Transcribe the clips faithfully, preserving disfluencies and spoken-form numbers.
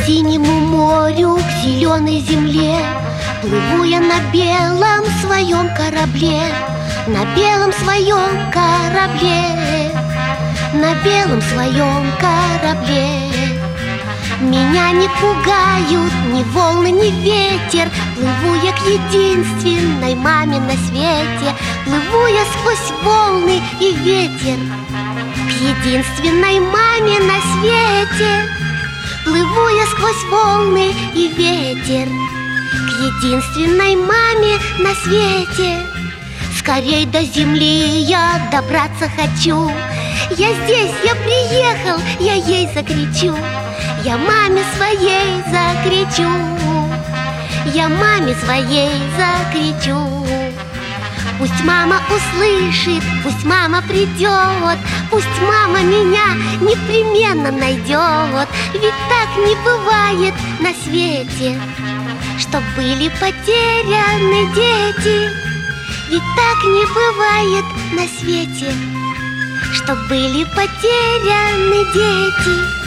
синему морю, к зеленой земле плыву я на белом своем корабле, на белом своем корабле, на белом своем корабле. Меня не пугают ни волны, ни ветер. Плыву я к единственной маме на свете. Плыву я сквозь волны и ветер к единственной маме на свете. Плыву я сквозь волны и ветер к единственной маме на свете. Скорей до земли я добраться хочу. Я здесь, я приехал, я ей закричу. Я маме своей закричу. Я маме своей закричу. Пусть мама услышит, пусть мама придет, пусть мама меня непременно найдет. Ведь так не бывает на свете, чтоб были потеряны дети. Ведь так не бывает на свете, чтоб были потеряны дети.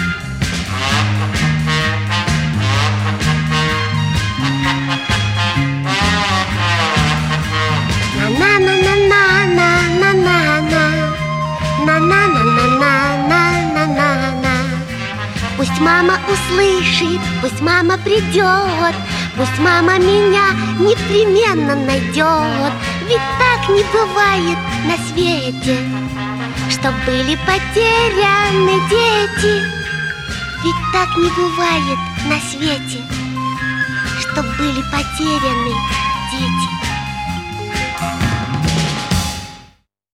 Пусть мама услышит, пусть мама придет, пусть мама меня непременно найдет. Ведь так не бывает на свете, чтоб были потеряны дети. Ведь так не бывает на свете, чтоб были потеряны